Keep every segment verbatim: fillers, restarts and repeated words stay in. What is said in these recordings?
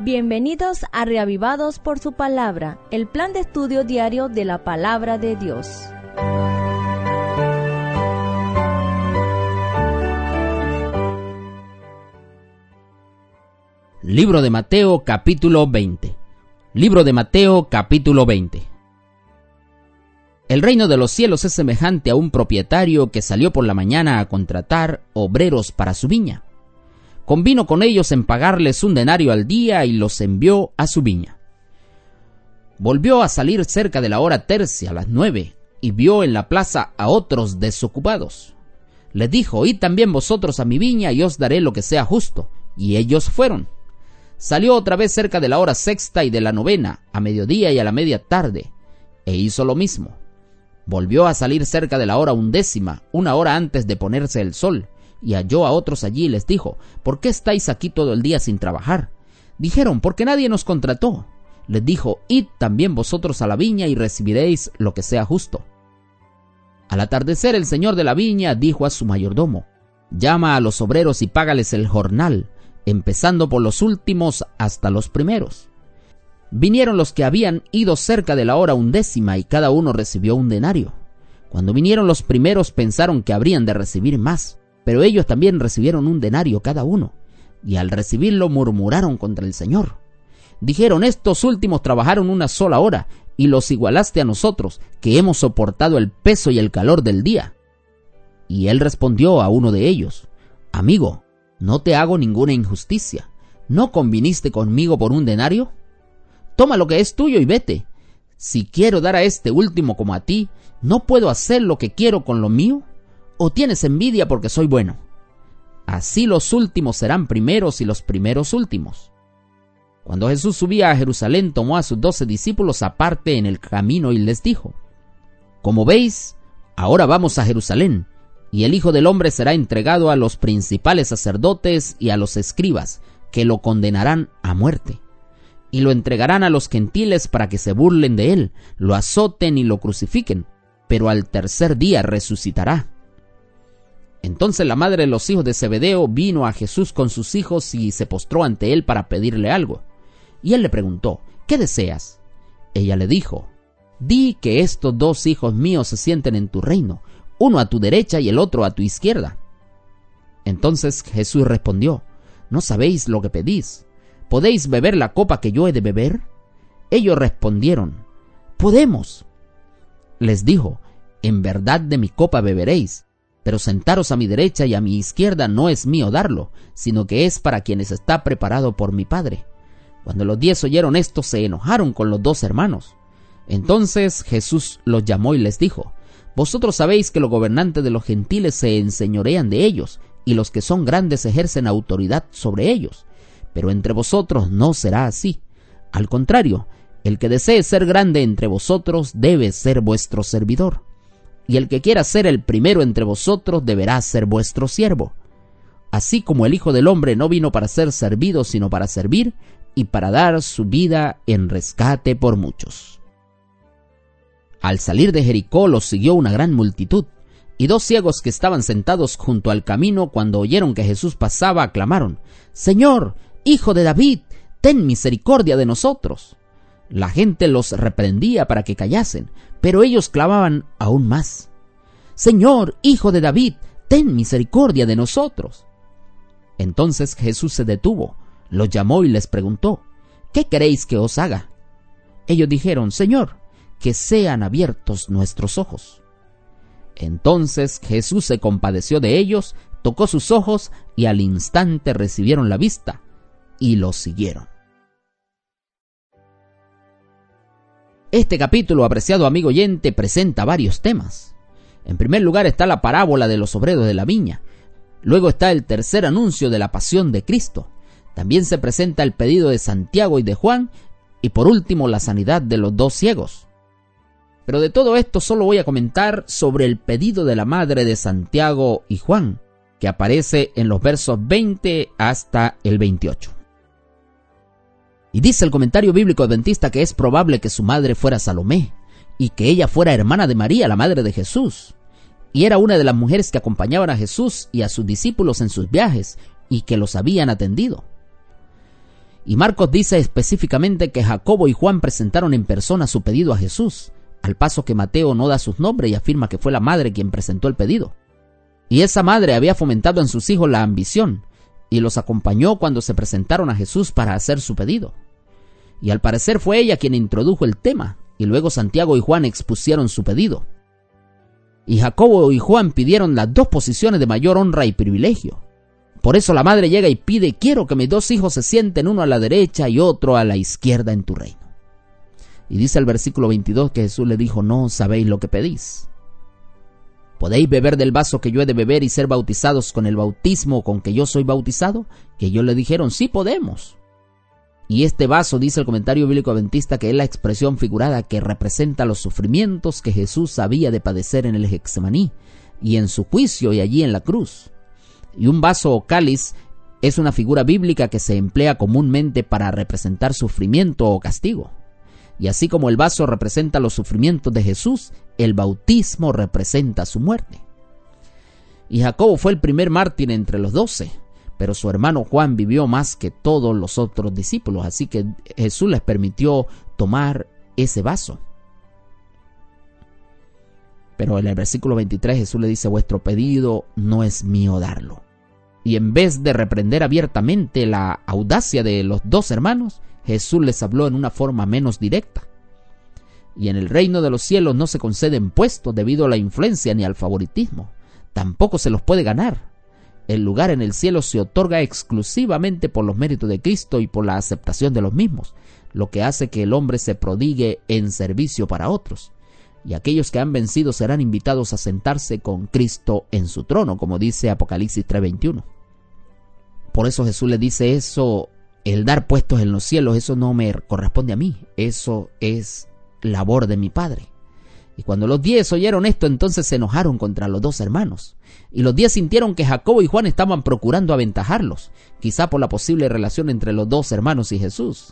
Bienvenidos a Reavivados por su Palabra, el plan de estudio diario de la Palabra de Dios. Libro de Mateo, capítulo veinte. Libro de Mateo, capítulo veinte. El reino de los cielos es semejante a un propietario que salió por la mañana a contratar obreros para su viña. Convino con ellos en pagarles un denario al día y los envió a su viña. Volvió a salir cerca de la hora tercia, a las nueve, y vio en la plaza a otros desocupados. Les dijo: id también vosotros a mi viña y os daré lo que sea justo. Y ellos fueron. Salió otra vez cerca de la hora sexta y de la novena, a mediodía y a la media tarde, e hizo lo mismo. Volvió a salir cerca de la hora undécima, una hora antes de ponerse el sol, y halló a otros allí y les dijo: ¿por qué estáis aquí todo el día sin trabajar? Dijeron: porque nadie nos contrató. Les dijo: id también vosotros a la viña y recibiréis lo que sea justo. Al atardecer, el señor de la viña dijo a su mayordomo: llama a los obreros y págales el jornal, empezando por los últimos hasta los primeros. Vinieron los que habían ido cerca de la hora undécima y cada uno recibió un denario. Cuando vinieron los primeros pensaron que habrían de recibir más, pero ellos también recibieron un denario cada uno, y al recibirlo murmuraron contra el Señor. Dijeron: estos últimos trabajaron una sola hora, y los igualaste a nosotros, que hemos soportado el peso y el calor del día. Y él respondió a uno de ellos: amigo, no te hago ninguna injusticia. ¿No conviniste conmigo por un denario? Toma lo que es tuyo y vete. Si quiero dar a este último como a ti, ¿no puedo hacer lo que quiero con lo mío? ¿O tienes envidia porque soy bueno? Así los últimos serán primeros y los primeros últimos. Cuando Jesús subía a Jerusalén, tomó a sus doce discípulos aparte en el camino y les dijo: como veis, ahora vamos a Jerusalén, y el Hijo del Hombre será entregado a los principales sacerdotes y a los escribas, que lo condenarán a muerte. Y lo entregarán a los gentiles para que se burlen de él, lo azoten y lo crucifiquen, pero al tercer día resucitará. Entonces la madre de los hijos de Zebedeo vino a Jesús con sus hijos y se postró ante él para pedirle algo. Y él le preguntó: ¿qué deseas? Ella le dijo: di que estos dos hijos míos se sienten en tu reino, uno a tu derecha y el otro a tu izquierda. Entonces Jesús respondió: ¿no sabéis lo que pedís? ¿Podéis beber la copa que yo he de beber? Ellos respondieron: podemos. Les dijo: en verdad de mi copa beberéis, pero sentaros a mi derecha y a mi izquierda no es mío darlo, sino que es para quienes está preparado por mi Padre. Cuando los diez oyeron esto, se enojaron con los dos hermanos. Entonces Jesús los llamó y les dijo: vosotros sabéis que los gobernantes de los gentiles se enseñorean de ellos, y los que son grandes ejercen autoridad sobre ellos. Pero entre vosotros no será así. Al contrario, el que desee ser grande entre vosotros debe ser vuestro servidor. Y el que quiera ser el primero entre vosotros deberá ser vuestro siervo. Así como el Hijo del Hombre no vino para ser servido, sino para servir, y para dar su vida en rescate por muchos. Al salir de Jericó los siguió una gran multitud, y dos ciegos que estaban sentados junto al camino, cuando oyeron que Jesús pasaba, aclamaron: Señor, Hijo de David, ten misericordia de nosotros. La gente los reprendía para que callasen, pero ellos clamaban aún más: Señor, Hijo de David, ten misericordia de nosotros. Entonces Jesús se detuvo, los llamó y les preguntó: ¿qué queréis que os haga? Ellos dijeron: Señor, que sean abiertos nuestros ojos. Entonces Jesús se compadeció de ellos, tocó sus ojos y al instante recibieron la vista y los siguieron. Este capítulo, apreciado amigo oyente, presenta varios temas. En primer lugar está la parábola de los obreros de la viña. Luego está el tercer anuncio de la pasión de Cristo. También se presenta el pedido de Santiago y de Juan, y por último la sanidad de los dos ciegos. Pero de todo esto solo voy a comentar sobre el pedido de la madre de Santiago y Juan, que aparece en los versos veinte hasta el veintiocho. Y dice el comentario bíblico adventista que es probable que su madre fuera Salomé, y que ella fuera hermana de María, la madre de Jesús, y era una de las mujeres que acompañaban a Jesús y a sus discípulos en sus viajes, y que los habían atendido. Y Marcos dice específicamente que Jacobo y Juan presentaron en persona su pedido a Jesús, al paso que Mateo no da sus nombres y afirma que fue la madre quien presentó el pedido. Y esa madre había fomentado en sus hijos la ambición y los acompañó cuando se presentaron a Jesús para hacer su pedido. Y al parecer fue ella quien introdujo el tema, y luego Santiago y Juan expusieron su pedido. Y Jacobo y Juan pidieron las dos posiciones de mayor honra y privilegio. Por eso la madre llega y pide: quiero que mis dos hijos se sienten uno a la derecha y otro a la izquierda en tu reino. Y dice el versículo veintidós que Jesús le dijo: no sabéis lo que pedís. ¿Podéis beber del vaso que yo he de beber y ser bautizados con el bautismo con que yo soy bautizado? Que ellos le dijeron: sí podemos. Y este vaso, dice el comentario bíblico adventista, que es la expresión figurada que representa los sufrimientos que Jesús había de padecer en el Getsemaní y en su juicio y allí en la cruz. Y un vaso o cáliz es una figura bíblica que se emplea comúnmente para representar sufrimiento o castigo. Y así como el vaso representa los sufrimientos de Jesús, el bautismo representa su muerte. Y Jacobo fue el primer mártir entre los doce, pero su hermano Juan vivió más que todos los otros discípulos, así que Jesús les permitió tomar ese vaso. Pero en el versículo veintitrés Jesús le dice: vuestro pedido no es mío darlo. Y en vez de reprender abiertamente la audacia de los dos hermanos, Jesús les habló en una forma menos directa. Y en el reino de los cielos no se conceden puestos debido a la influencia ni al favoritismo. Tampoco se los puede ganar. El lugar en el cielo se otorga exclusivamente por los méritos de Cristo y por la aceptación de los mismos, lo que hace que el hombre se prodigue en servicio para otros. Y aquellos que han vencido serán invitados a sentarse con Cristo en su trono, como dice Apocalipsis tres veintiuno. Por eso Jesús le dice eso: el dar puestos en los cielos, eso no me corresponde a mí, eso es labor de mi Padre. Y cuando los diez oyeron esto, entonces se enojaron contra los dos hermanos. Y los diez sintieron que Jacobo y Juan estaban procurando aventajarlos, quizá por la posible relación entre los dos hermanos y Jesús.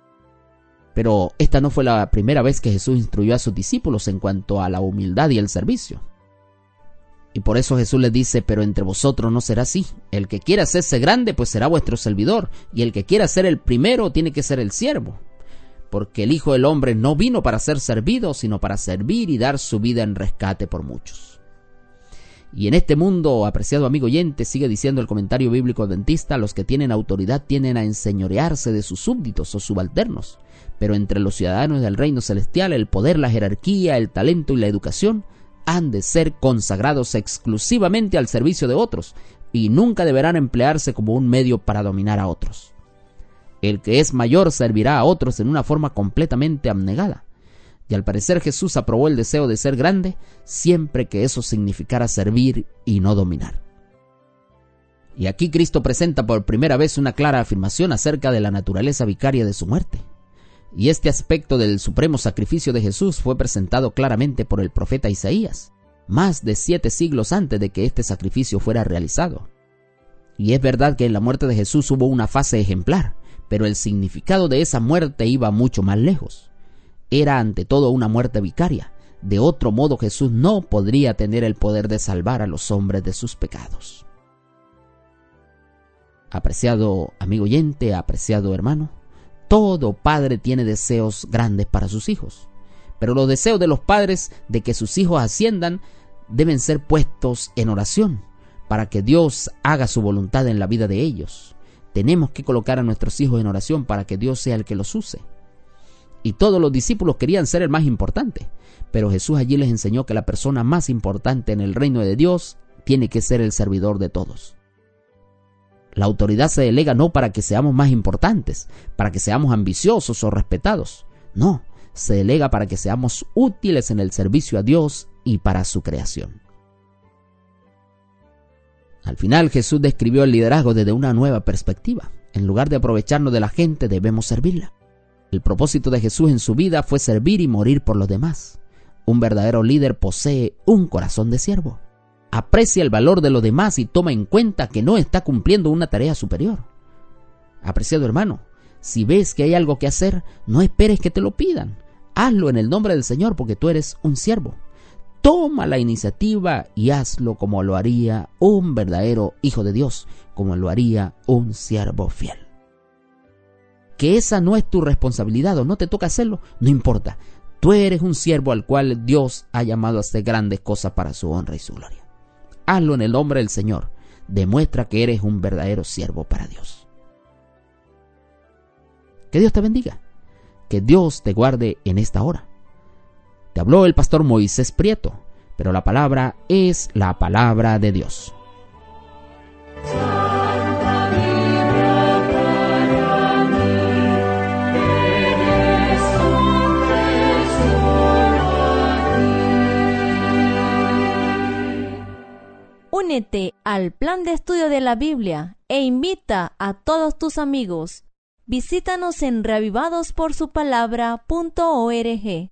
Pero esta no fue la primera vez que Jesús instruyó a sus discípulos en cuanto a la humildad y el servicio. Y por eso Jesús les dice: pero entre vosotros no será así. El que quiera hacerse grande, pues será vuestro servidor. Y el que quiera ser el primero, tiene que ser el siervo. Porque el Hijo del Hombre no vino para ser servido, sino para servir y dar su vida en rescate por muchos. Y en este mundo, apreciado amigo oyente, sigue diciendo el comentario bíblico adventista, los que tienen autoridad tienden a enseñorearse de sus súbditos o subalternos. Pero entre los ciudadanos del reino celestial, el poder, la jerarquía, el talento y la educación han de ser consagrados exclusivamente al servicio de otros y nunca deberán emplearse como un medio para dominar a otros. El que es mayor servirá a otros en una forma completamente abnegada. Y al parecer Jesús aprobó el deseo de ser grande siempre que eso significara servir y no dominar. Y aquí Cristo presenta por primera vez una clara afirmación acerca de la naturaleza vicaria de su muerte. Y este aspecto del supremo sacrificio de Jesús fue presentado claramente por el profeta Isaías, más de siete siglos antes de que este sacrificio fuera realizado. Y es verdad que en la muerte de Jesús hubo una fase ejemplar, pero el significado de esa muerte iba mucho más lejos. Era ante todo una muerte vicaria. De otro modo Jesús no podría tener el poder de salvar a los hombres de sus pecados. Apreciado amigo oyente, apreciado hermano, todo padre tiene deseos grandes para sus hijos, pero los deseos de los padres de que sus hijos asciendan deben ser puestos en oración para que Dios haga su voluntad en la vida de ellos. Tenemos que colocar a nuestros hijos en oración para que Dios sea el que los use. Y todos los discípulos querían ser el más importante, pero Jesús allí les enseñó que la persona más importante en el reino de Dios tiene que ser el servidor de todos. La autoridad se delega no para que seamos más importantes, para que seamos ambiciosos o respetados. No, se delega para que seamos útiles en el servicio a Dios y para su creación. Al final Jesús describió el liderazgo desde una nueva perspectiva. En lugar de aprovecharnos de la gente, debemos servirla. El propósito de Jesús en su vida fue servir y morir por los demás. Un verdadero líder posee un corazón de siervo. Aprecia el valor de los demás y toma en cuenta que no está cumpliendo una tarea superior. Apreciado hermano, si ves que hay algo que hacer, no esperes que te lo pidan. Hazlo en el nombre del Señor porque tú eres un siervo. Toma la iniciativa y hazlo como lo haría un verdadero hijo de Dios, como lo haría un siervo fiel. que esa no es tu responsabilidad o no te toca hacerlo, no importa. Tú eres un siervo al cual Dios ha llamado a hacer grandes cosas para su honra y su gloria. Hazlo en el nombre del Señor. Demuestra que eres un verdadero siervo para Dios. Que Dios te bendiga. Que Dios te guarde en esta hora. Te habló el pastor Moisés Prieto, pero la palabra es la palabra de Dios. Únete al plan de estudio de la Biblia e invita a todos tus amigos. Visítanos en reavivados por su palabra punto org.